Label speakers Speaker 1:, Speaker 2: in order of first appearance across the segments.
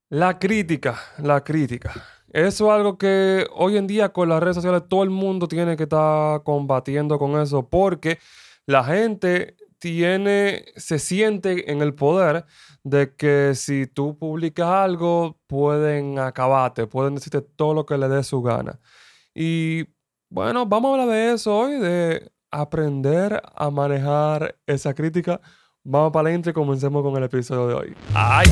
Speaker 1: La crítica, la crítica. Eso es algo que hoy en día con las redes sociales todo el mundo tiene que estar combatiendo con eso porque la gente se siente en el poder de que si tú publicas algo pueden acabarte, pueden decirte todo lo que le dé su gana. Y bueno, vamos a hablar de eso hoy, de aprender a manejar esa crítica. Vamos para adentro y comencemos con el episodio de hoy. ¡Ay!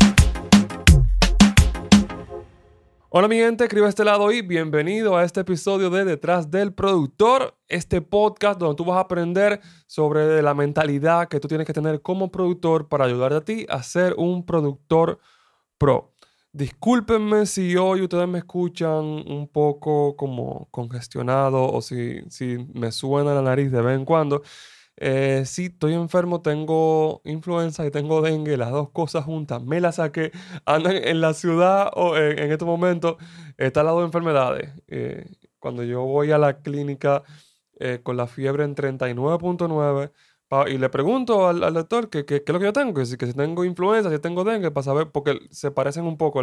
Speaker 1: Hola mi gente, escribe a este lado y bienvenido a este episodio de Detrás del Productor, este podcast donde tú vas a aprender sobre la mentalidad que tú tienes que tener como productor para ayudarte a ti a ser un productor pro. Discúlpenme si hoy ustedes me escuchan un poco como congestionado o si me suena la nariz de vez en cuando. Sí, estoy enfermo, tengo influenza y tengo dengue, las dos cosas juntas. Me las saqué. Andan en la ciudad o en este momento, está al lado de enfermedades. Cuando yo voy a la clínica con la fiebre en 39.9 y le pregunto al doctor qué es lo que yo tengo, que si tengo influenza, si tengo dengue, para saber, porque se parecen un poco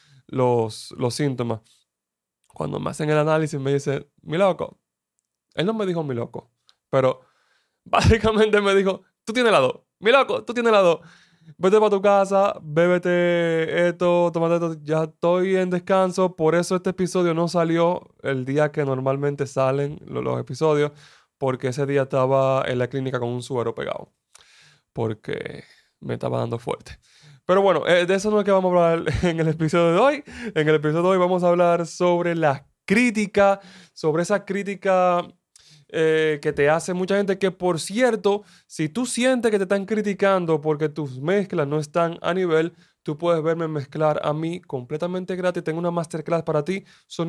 Speaker 1: los síntomas. Cuando me hacen el análisis me dice, mi loco, él no me dijo mi loco, pero básicamente me dijo, tú tienes la dos. Mi loco, tú tienes la dos. Vete para tu casa, bébete esto, tómate esto. Ya estoy en descanso. Por eso este episodio no salió el día que normalmente salen los episodios. Porque ese día estaba en la clínica con un suero pegado. Porque me estaba dando fuerte. Pero bueno, de eso no es que vamos a hablar en el episodio de hoy. En el episodio de hoy vamos a hablar sobre la crítica, sobre esa crítica que te hace mucha gente que, por cierto, si tú sientes que te están criticando porque tus mezclas no están a nivel, tú puedes verme mezclar a mí completamente gratis. Tengo una masterclass para ti,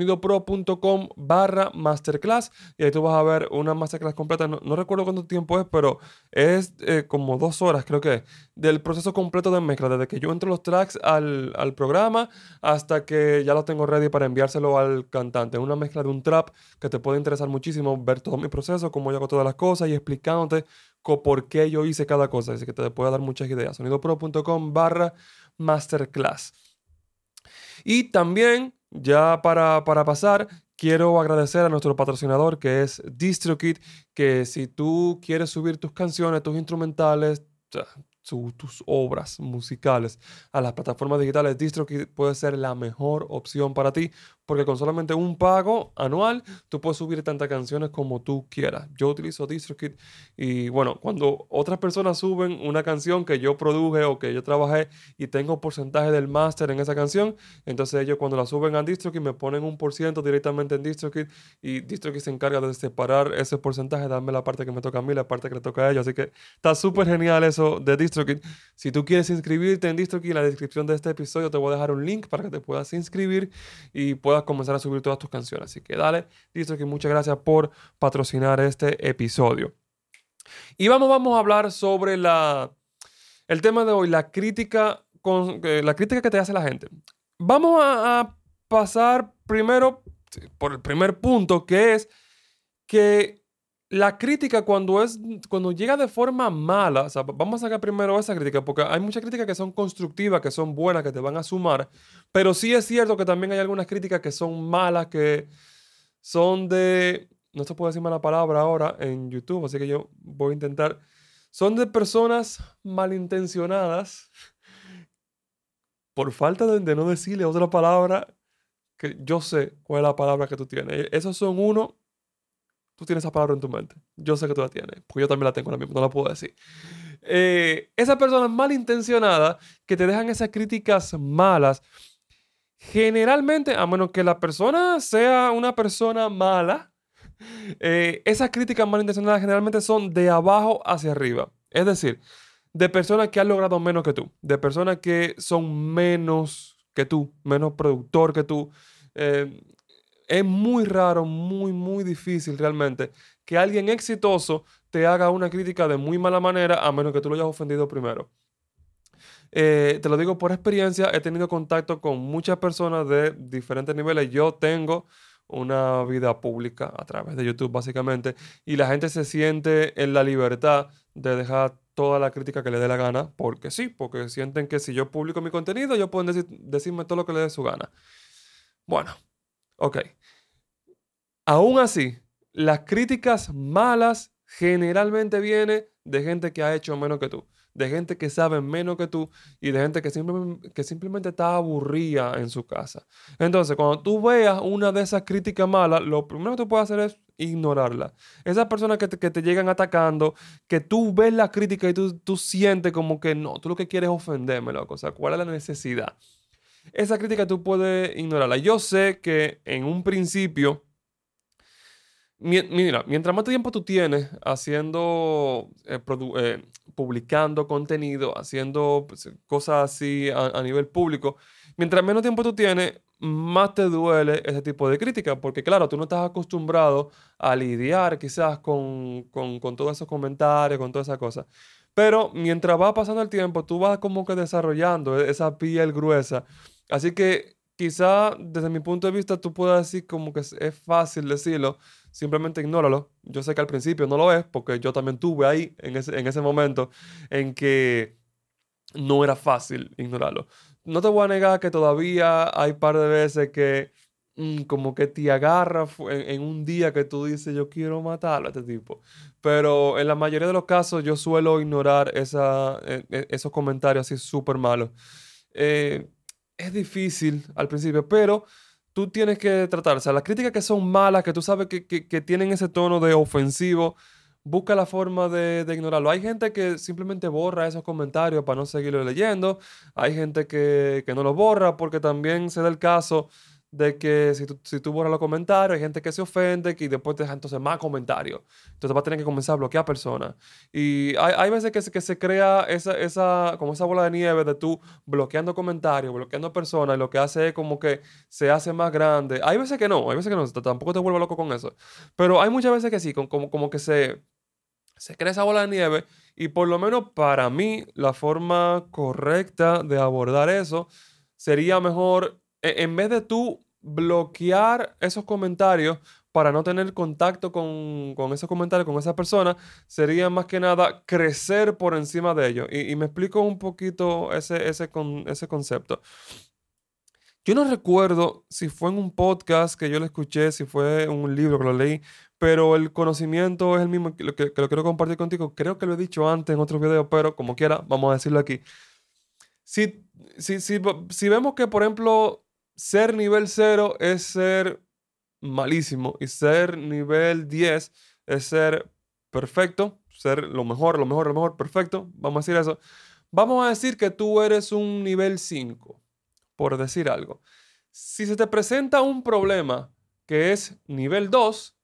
Speaker 1: sonidopro.com/masterclass, y ahí tú vas a ver una masterclass completa. No recuerdo cuánto tiempo es, pero es como 2 horas, creo que es, del proceso completo de mezcla, desde que yo entro los tracks al programa hasta que ya lo tengo ready para enviárselo al cantante. Una mezcla de un trap que te puede interesar muchísimo, ver todo mi proceso, cómo yo hago todas las cosas y explicándote por qué yo hice cada cosa. Así que te puede dar muchas ideas. sonidopro.com/masterclass. Y también, ya para pasar, quiero agradecer a nuestro patrocinador que es DistroKid, que si tú quieres subir tus canciones, tus instrumentales, tus obras musicales a las plataformas digitales, DistroKid puede ser la mejor opción para ti, porque con solamente un pago anual, tú puedes subir tantas canciones como tú quieras. Yo utilizo DistroKid y bueno, cuando otras personas suben una canción que yo produje o que yo trabajé y tengo porcentaje del máster en esa canción, entonces ellos cuando la suben a DistroKid me ponen un por ciento directamente en DistroKid y DistroKid se encarga de separar ese porcentaje, darme la parte que me toca a mí, la parte que le toca a ellos. Así que está súper genial eso de DistroKid. Si tú quieres inscribirte en DistroKid, en la descripción de este episodio te voy a dejar un link para que te puedas inscribir y puedas comenzar a subir todas tus canciones. Así que dale, DistroKid, muchas gracias por patrocinar este episodio. Y vamos a hablar sobre el tema de hoy, la crítica que te hace la gente. Vamos a pasar primero por el primer punto, que es que la crítica cuando llega de forma mala, o sea, vamos a sacar primero esa crítica, porque hay muchas críticas que son constructivas, que son buenas, que te van a sumar, pero sí es cierto que también hay algunas críticas que son malas, que son no se puede decir mala palabra ahora en YouTube, así que yo voy a intentar, son de personas malintencionadas por falta de no decirle otra palabra que yo sé cuál es la palabra que tú tienes. Esos son uno, tú tienes esa palabra en tu mente. Yo sé que tú la tienes, porque yo también la tengo ahora mismo, no la puedo decir. Esas personas malintencionadas que te dejan esas críticas malas, generalmente, a menos que la persona sea una persona mala, esas críticas malintencionadas generalmente son de abajo hacia arriba. Es decir, de personas que han logrado menos que tú, de personas que son menos que tú, menos productor que tú. Eh, es muy raro, muy difícil realmente que alguien exitoso te haga una crítica de muy mala manera a menos que tú lo hayas ofendido primero. Te lo digo por experiencia, he tenido contacto con muchas personas de diferentes niveles. Yo tengo una vida pública a través de YouTube, básicamente, y la gente se siente en la libertad de dejar toda la crítica que le dé la gana, porque sí, porque sienten que si yo publico mi contenido, ellos pueden decirme todo lo que les dé su gana. Bueno, ok. Aún así, las críticas malas generalmente vienen de gente que ha hecho menos que tú, de gente que sabe menos que tú y de gente que simplemente está aburrida en su casa. Entonces, cuando tú veas una de esas críticas malas, lo primero que tú puedes hacer es ignorarla. Esas personas que te llegan atacando, que tú ves la crítica y tú sientes como que no, tú lo que quieres es ofenderme, loco. O sea, ¿cuál es la necesidad? Esa crítica tú puedes ignorarla. Yo sé que en un principio mira, mientras más tiempo tú tienes haciendo, publicando contenido, haciendo pues, cosas así a nivel público, mientras menos tiempo tú tienes, más te duele ese tipo de crítica, porque claro, tú no estás acostumbrado a lidiar quizás con todos esos comentarios, con todas esas cosas. Pero mientras va pasando el tiempo, tú vas como que desarrollando esa piel gruesa. Así que quizá desde mi punto de vista tú puedas decir como que es fácil decirlo. Simplemente ignóralo. Yo sé que al principio no lo es, porque yo también tuve ahí en ese momento en que no era fácil ignorarlo. No te voy a negar que todavía hay par de veces que como que te agarra en un día que tú dices, yo quiero matarlo a este tipo. Pero en la mayoría de los casos yo suelo ignorar esos comentarios así súper malos. Eh, es difícil al principio, pero tú tienes que tratar, o sea, las críticas que son malas, que tú sabes que tienen ese tono de ofensivo, busca la forma de ignorarlo. Hay gente que simplemente borra esos comentarios para no seguirlo leyendo. Hay gente que no los borra porque también se da el caso de que si tú borras los comentarios, hay gente que se ofende y después te deja entonces más comentarios. Entonces vas a tener que comenzar a bloquear personas. Y hay veces que se crea como esa bola de nieve de tú bloqueando comentarios, bloqueando personas, y lo que hace es como que se hace más grande. Hay veces que no, tampoco te vuelvo loco con eso. Pero hay muchas veces que sí, como que se crea esa bola de nieve y por lo menos para mí la forma correcta de abordar eso sería mejor, en vez de tú bloquear esos comentarios para no tener contacto con esos comentarios, con esa persona, sería más que nada crecer por encima de ellos. Y me explico un poquito ese concepto. Yo no recuerdo si fue en un podcast que yo lo escuché, si fue en un libro que lo leí, pero el conocimiento es el mismo que lo quiero compartir contigo. Creo que lo he dicho antes en otros videos, pero como quiera, vamos a decirlo aquí. Si, si vemos que, por ejemplo, ser nivel 0 es ser malísimo y ser nivel 10 es ser perfecto, ser lo mejor, perfecto, vamos a decir eso. Vamos a decir que tú eres un nivel 5 por decir algo. Si se te presenta un problema que es nivel 2,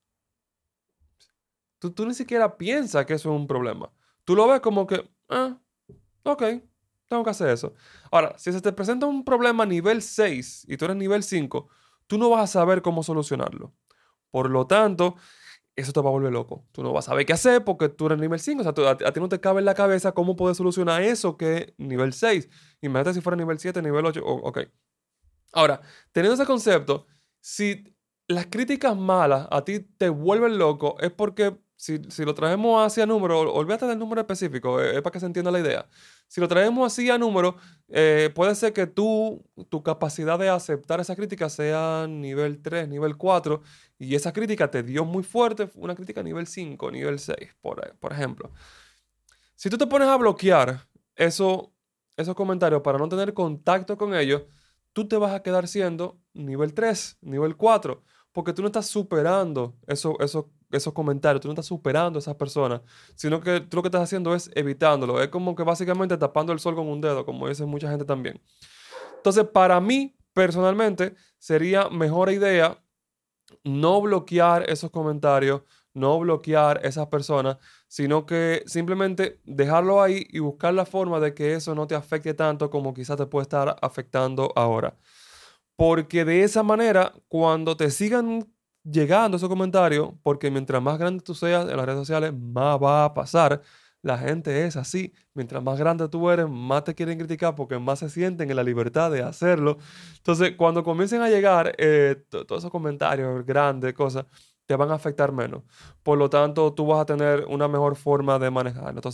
Speaker 1: tú ni siquiera piensas que eso es un problema. Tú lo ves como que, ok, tengo que hacer eso. Ahora, si se te presenta un problema nivel 6 y tú eres nivel 5, tú no vas a saber cómo solucionarlo. Por lo tanto, eso te va a volver loco. Tú no vas a saber qué hacer porque tú eres nivel 5. O sea, a ti no te cabe en la cabeza cómo puedes solucionar eso que es nivel 6. Imagínate si fuera nivel 7, nivel 8. Ok. Ahora, teniendo ese concepto, si las críticas malas a ti te vuelven loco, es porque si lo traemos hacia número, olvídate del número específico, es para que se entienda la idea. Si lo traemos así a número, puede ser que tu capacidad de aceptar esa crítica sea nivel 3, nivel 4, y esa crítica te dio muy fuerte, una crítica nivel 5, nivel 6, por ejemplo. Si tú te pones a bloquear esos comentarios para no tener contacto con ellos, tú te vas a quedar siendo nivel 3, nivel 4, porque tú no estás superando esos comentarios, tú no estás superando a esas personas, sino que tú lo que estás haciendo es evitándolo. Es como que básicamente tapando el sol con un dedo, como dice mucha gente también. Entonces, para mí, personalmente, sería mejor idea no bloquear esos comentarios, no bloquear esas personas, sino que simplemente dejarlo ahí y buscar la forma de que eso no te afecte tanto como quizás te puede estar afectando ahora. Porque de esa manera, cuando te sigan llegando esos comentarios, porque mientras más grande tú seas en las redes sociales, más va a pasar. La gente es así. Mientras más grande tú eres, más te quieren criticar porque más se sienten en la libertad de hacerlo. Entonces, cuando comiencen a llegar todos esos comentarios grandes, cosas, te van a afectar menos. Por lo tanto, tú vas a tener una mejor forma de manejarlo. Entonces,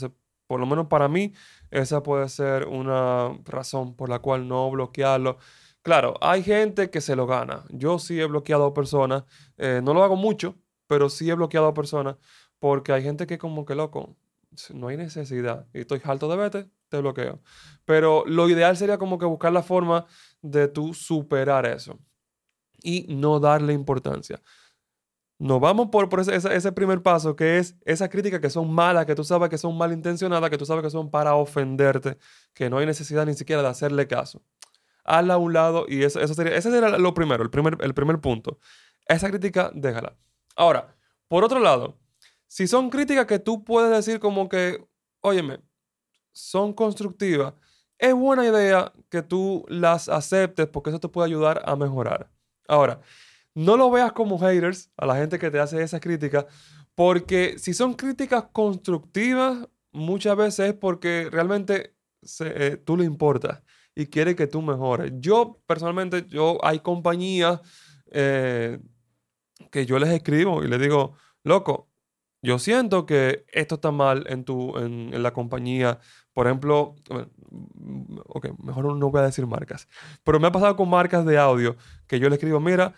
Speaker 1: Por lo menos para mí, esa puede ser una razón por la cual no bloquearlo. Claro, hay gente que se lo gana. Yo sí he bloqueado personas. No lo hago mucho, pero sí he bloqueado personas porque hay gente que como que loco, no hay necesidad. Y estoy harto de vete, te bloqueo. Pero lo ideal sería como que buscar la forma de tú superar eso y no darle importancia. Nos vamos por ese primer paso, que es esas críticas que son malas, que tú sabes que son malintencionadas, que tú sabes que son para ofenderte, que no hay necesidad ni siquiera de hacerle caso. Hazla a un lado y ese sería lo primero, el primer punto. Esa crítica, déjala. Ahora, por otro lado, si son críticas que tú puedes decir como que, óyeme, son constructivas, es buena idea que tú las aceptes porque eso te puede ayudar a mejorar. Ahora, no lo veas como haters a la gente que te hace esas críticas, porque si son críticas constructivas, muchas veces es porque realmente tú le importas y quiere que tú mejores. Yo, personalmente, hay compañías eh, que yo les escribo y les digo, loco, yo siento que esto está mal en la compañía. Por ejemplo, bueno, ok, mejor no voy a decir marcas, pero me ha pasado con marcas de audio que yo le escribo, mira,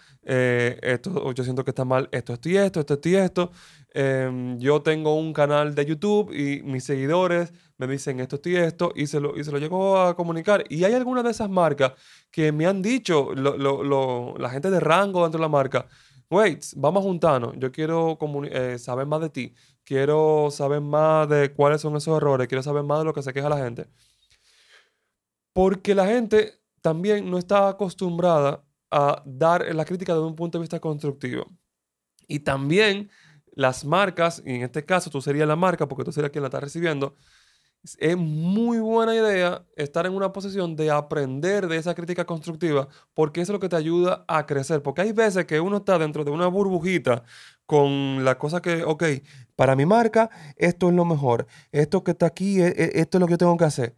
Speaker 1: esto yo siento que está mal, esto y esto, esto y esto. Yo tengo un canal de YouTube y mis seguidores me dicen esto y esto y se lo llego a comunicar. Y hay algunas de esas marcas que me han dicho, la gente de rango dentro de la marca, wait, vamos a juntarnos. Yo quiero saber más de ti. Quiero saber más de cuáles son esos errores. Quiero saber más de lo que se queja la gente. Porque la gente también no está acostumbrada a dar la crítica desde un punto de vista constructivo. Y también las marcas, y en este caso tú serías la marca porque tú serías quien la está recibiendo, es muy buena idea estar en una posición de aprender de esa crítica constructiva porque eso es lo que te ayuda a crecer. Porque hay veces que uno está dentro de una burbujita con la cosa que, ok, para mi marca esto es lo mejor, esto que está aquí, esto es lo que yo tengo que hacer.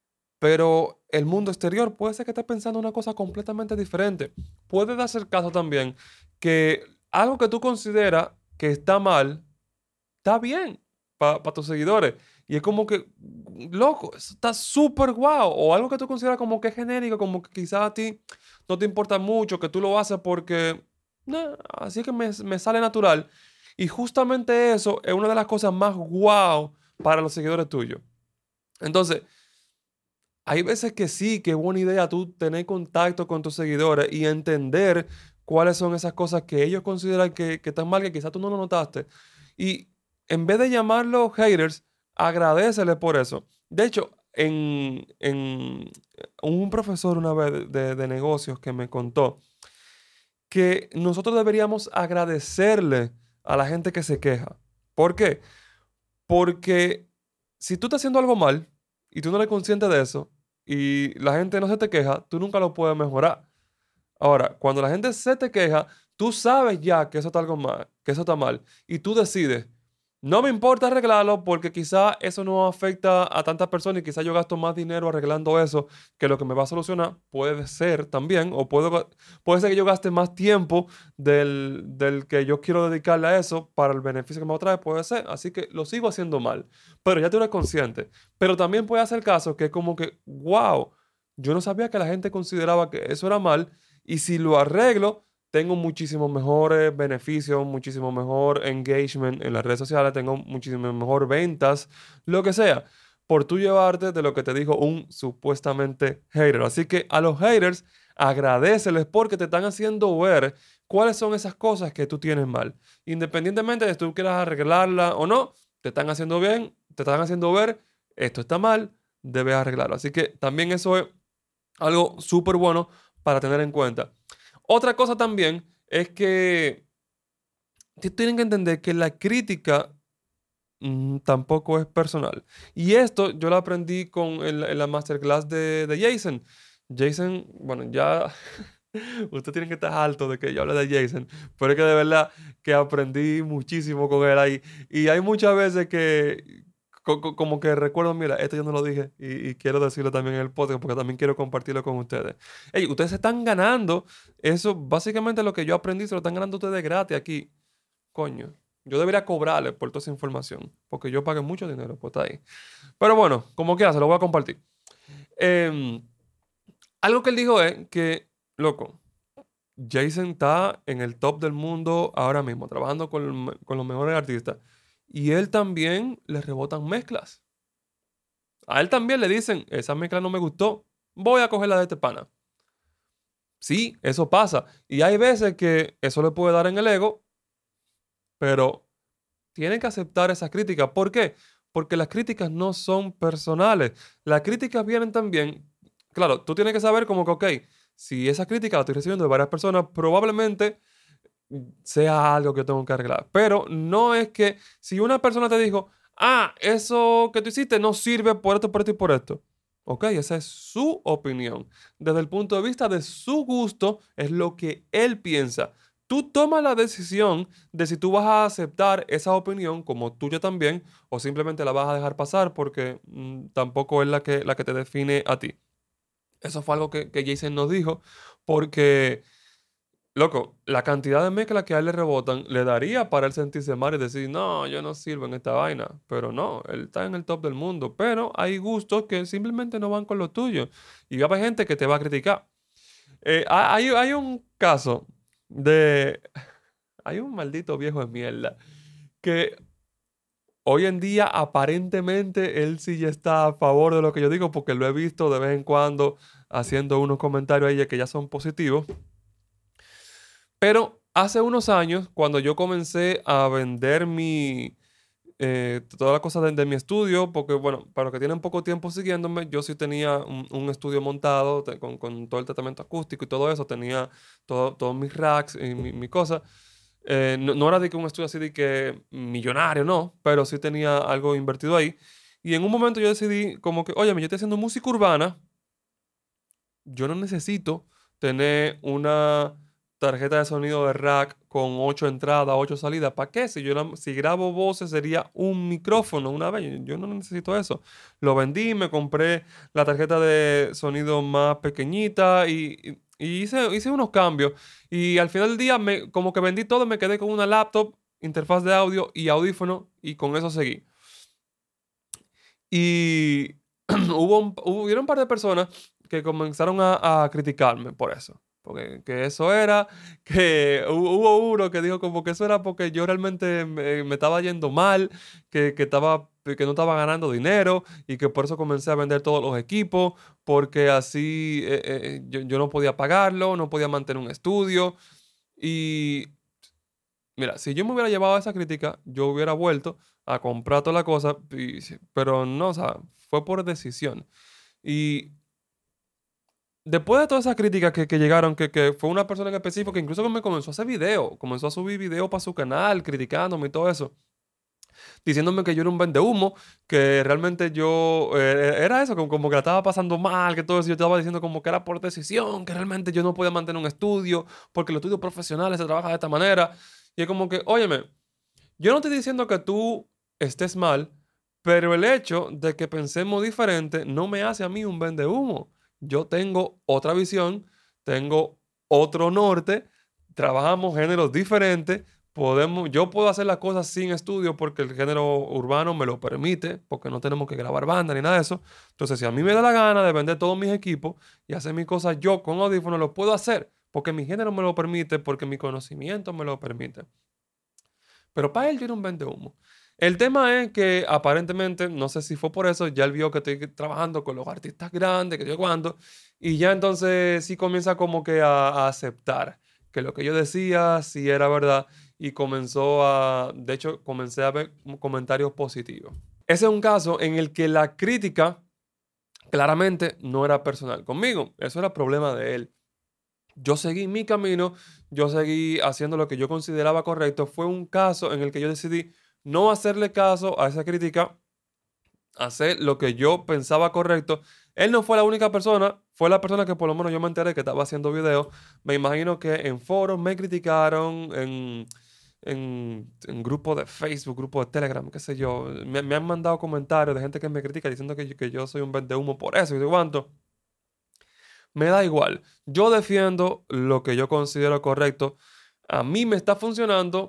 Speaker 1: Pero el mundo exterior puede ser que esté pensando una cosa completamente diferente. Puede darse el caso también que algo que tú consideras que está mal, está bien para tus seguidores. Y es como que, loco, eso está súper guau. O algo que tú consideras como que es genérico, como que quizás a ti no te importa mucho, que tú lo haces porque, "Nah, así que me sale natural". Y justamente eso es una de las cosas más guau para los seguidores tuyos. Entonces, hay veces que sí, que es buena idea tú tener contacto con tus seguidores y entender cuáles son esas cosas que ellos consideran que están mal, que quizás tú no lo notaste. Y en vez de llamarlos haters, agradecele por eso. De hecho, un profesor una vez de negocios que me contó que nosotros deberíamos agradecerle a la gente que se queja. ¿Por qué? Porque si tú estás haciendo algo mal y tú no eres consciente de eso y la gente no se te queja, tú nunca lo puedes mejorar. Ahora, cuando la gente se te queja, tú sabes ya que eso está algo mal, que eso está mal y tú decides, no me importa arreglarlo porque quizá eso no afecta a tantas personas y quizá yo gasto más dinero arreglando eso que lo que me va a solucionar. Puede ser también, o puede ser que yo gaste más tiempo del que yo quiero dedicarle a eso para el beneficio que me va a traer, puede ser. Así que lo sigo haciendo mal, pero ya tú eres consciente. Pero también puede hacer caso que es como que, wow, yo no sabía que la gente consideraba que eso era mal y si lo arreglo tengo muchísimos mejores beneficios, muchísimo mejor engagement en las redes sociales, tengo muchísimo mejor ventas, lo que sea, por tú llevarte de lo que te dijo un supuestamente hater. Así que a los haters, agradeceles porque te están haciendo ver cuáles son esas cosas que tú tienes mal. Independientemente de si tú quieras arreglarla o no, te están haciendo bien, te están haciendo ver, esto está mal, debes arreglarlo. Así que también eso es algo súper bueno para tener en cuenta. Otra cosa también es que tienen que entender que la crítica tampoco es personal. Y esto yo lo aprendí en la masterclass de Jason. Jason, bueno, ya usted tiene que estar alto de que yo hable de Jason, pero es que de verdad que aprendí muchísimo con él ahí. Y hay muchas veces que como que recuerdo, mira, esto yo no lo dije y quiero decirlo también en el podcast porque también quiero compartirlo con ustedes. Ey, ustedes se están ganando eso, básicamente lo que yo aprendí se lo están ganando ustedes gratis aquí. Coño. Yo debería cobrarle por toda esa información, porque yo pagué mucho dinero por estar ahí. Pero bueno, como quiera, se lo voy a compartir. Em, Algo que él dijo es que, loco, Jason está en el top del mundo ahora mismo, trabajando con los mejores artistas. Y él también le rebotan mezclas. A él también le dicen, esa mezcla no me gustó, voy a coger la de este pana. Sí, eso pasa. Y hay veces que eso le puede dar en el ego, pero tienen que aceptar esas críticas. ¿Por qué? Porque las críticas no son personales. Las críticas vienen también, claro, tú tienes que saber como que, ok, si esa crítica la estoy recibiendo de varias personas, probablemente sea algo que yo tengo que arreglar. Pero no es que si una persona te dijo, eso que tú hiciste no sirve por esto, por esto y por esto. Ok, esa es su opinión. Desde el punto de vista de su gusto, es lo que él piensa. Tú tomas la decisión de si tú vas a aceptar esa opinión como tuya también o simplemente la vas a dejar pasar porque tampoco es la que te define a ti. Eso fue algo que Jason nos dijo porque loco, la cantidad de mezclas que a él le rebotan le daría para él sentirse mal y decir, no, yo no sirvo en esta vaina. Pero no, él está en el top del mundo. Pero hay gustos que simplemente no van con lo tuyo. Y va a haber gente que te va a criticar. Hay un caso de... Hay un maldito viejo de mierda que hoy en día aparentemente él sí ya está a favor de lo que yo digo porque lo he visto de vez en cuando haciendo unos comentarios ahí que ya son positivos. Pero hace unos años, cuando yo comencé a vender todas las cosas de mi estudio, porque bueno, para los que tienen poco tiempo siguiéndome, yo sí tenía un estudio montado con todo el tratamiento acústico y todo eso, tenía todos mis racks y mi cosa. No era de que un estudio así de que millonario, no, pero sí tenía algo invertido ahí. Y en un momento yo decidí como que, oye, yo estoy haciendo música urbana, yo no necesito tener una tarjeta de sonido de rack con 8 entradas, 8 salidas. ¿Para qué? Si grabo voces sería un micrófono una vez. Yo no necesito eso. Lo vendí, me compré la tarjeta de sonido más pequeñita y hice unos cambios. Y al final del día, como que vendí todo, me quedé con una laptop, interfaz de audio y audífono y con eso seguí. Y hubieron un par de personas que comenzaron a criticarme por eso. Porque que eso era, que hubo uno que dijo como que eso era porque yo realmente me estaba yendo mal, que no estaba ganando dinero y que por eso comencé a vender todos los equipos, porque así yo no podía pagarlo, no podía mantener un estudio. Y mira, si yo me hubiera llevado esa crítica, yo hubiera vuelto a comprar toda la cosa, pero no, o sea, fue por decisión. Y después de todas esas críticas que llegaron, que fue una persona en específico que incluso me comenzó a hacer video, comenzó a subir video para su canal, criticándome y todo eso, diciéndome que yo era un vendehumo, que realmente yo era eso, como que la estaba pasando mal, que todo eso, yo estaba diciendo como que era por decisión, que realmente yo no podía mantener un estudio, porque los estudios profesionales se trabajan de esta manera. Y es como que, óyeme, yo no estoy diciendo que tú estés mal, pero el hecho de que pensemos diferente no me hace a mí un vendehumo. Yo tengo otra visión, tengo otro norte, trabajamos géneros diferentes, yo puedo hacer las cosas sin estudio porque el género urbano me lo permite, porque no tenemos que grabar banda ni nada de eso. Entonces, si a mí me da la gana de vender todos mis equipos y hacer mis cosas yo con audífonos, lo puedo hacer porque mi género me lo permite, porque mi conocimiento me lo permite. Pero para él yo era un vendehumo. El tema es que aparentemente, no sé si fue por eso, ya él vio que estoy trabajando con los artistas grandes, que yo cuando, y ya entonces sí comienza como que a aceptar que lo que yo decía sí era verdad y de hecho, comencé a ver comentarios positivos. Ese es un caso en el que la crítica claramente no era personal conmigo, eso era problema de él. Yo seguí mi camino, yo seguí haciendo lo que yo consideraba correcto. Fue un caso en el que yo decidí no hacerle caso a esa crítica, hacer lo que yo pensaba correcto. Él no fue la única persona, fue la persona que por lo menos yo me enteré que estaba haciendo videos. Me imagino que en foros me criticaron, en grupos de Facebook, grupos de Telegram, qué sé yo. Me han mandado comentarios de gente que me critica diciendo que yo soy un vendehumo por eso y de cuánto. Me da igual. Yo defiendo lo que yo considero correcto. A mí me está funcionando.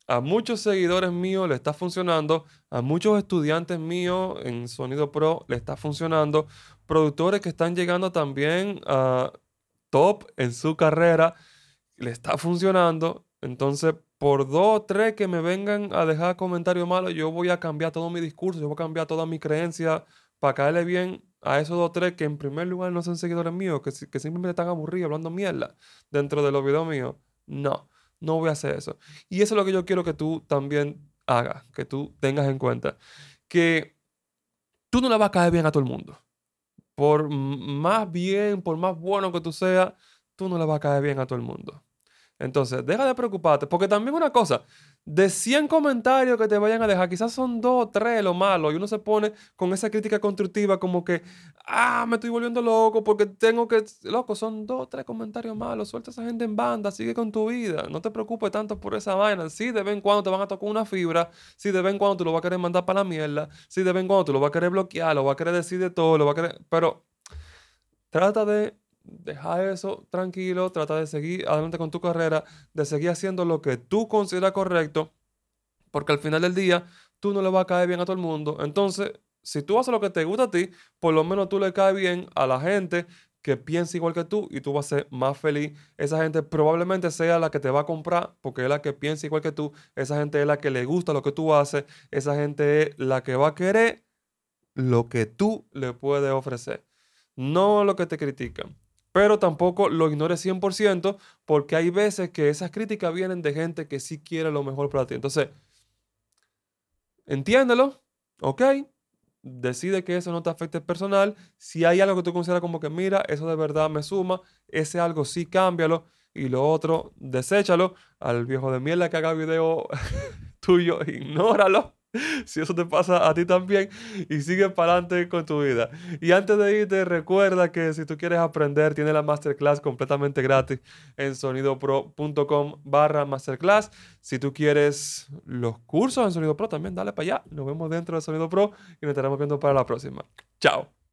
Speaker 1: a muchos seguidores míos le está funcionando, a muchos estudiantes míos en Sonido Pro le está funcionando, productores que están llegando también a top en su carrera le está funcionando. Entonces, por dos o tres que me vengan a dejar comentarios malos, yo voy a cambiar todo mi discurso, yo voy a cambiar todas mis creencias para caerle bien a esos dos o tres que en primer lugar no son seguidores míos, que simplemente están aburridos hablando mierda dentro de los videos míos. No, no voy a hacer eso. Y eso es lo que yo quiero que tú también hagas, que tú tengas en cuenta. Que tú no le vas a caer bien a todo el mundo. Por más bien, por más bueno que tú seas, tú no le vas a caer bien a todo el mundo. Entonces, deja de preocuparte, porque también una cosa, de 100 comentarios que te vayan a dejar, quizás son 2 o 3 lo malo, y uno se pone con esa crítica constructiva como que, me estoy volviendo loco porque tengo que, loco, son 2 o 3 comentarios malos, suelta a esa gente en banda, sigue con tu vida, no te preocupes tanto por esa vaina, sí, de vez en cuando te van a tocar una fibra, sí, de vez en cuando tú lo vas a querer mandar para la mierda, sí, de vez en cuando tú lo vas a querer bloquear, lo vas a querer decir de todo, lo vas a querer, pero trata de dejar eso tranquilo, trata de seguir adelante con tu carrera, de seguir haciendo lo que tú consideras correcto, porque al final del día tú no le vas a caer bien a todo el mundo. Entonces, si tú haces lo que te gusta a ti, por lo menos tú le caes bien a la gente que piensa igual que tú y tú vas a ser más feliz. Esa gente probablemente sea la que te va a comprar porque es la que piensa igual que tú. Esa gente es la que le gusta lo que tú haces. Esa gente es la que va a querer lo que tú le puedes ofrecer, no lo que te critican. Pero tampoco lo ignores 100% porque hay veces que esas críticas vienen de gente que sí quiere lo mejor para ti. Entonces, entiéndelo, ¿ok? Decide que eso no te afecte personal. Si hay algo que tú consideras como que, mira, eso de verdad me suma, ese algo sí cámbialo y lo otro, deséchalo. Al viejo de mierda que haga video tuyo, ignóralo. Si eso te pasa a ti también y sigue para adelante con tu vida. Y antes de irte, recuerda que si tú quieres aprender, tiene la masterclass completamente gratis en sonidopro.com/masterclass. Si tú quieres los cursos en Sonido Pro, también dale para allá. Nos vemos dentro de Sonido Pro y nos estaremos viendo para la próxima. Chao.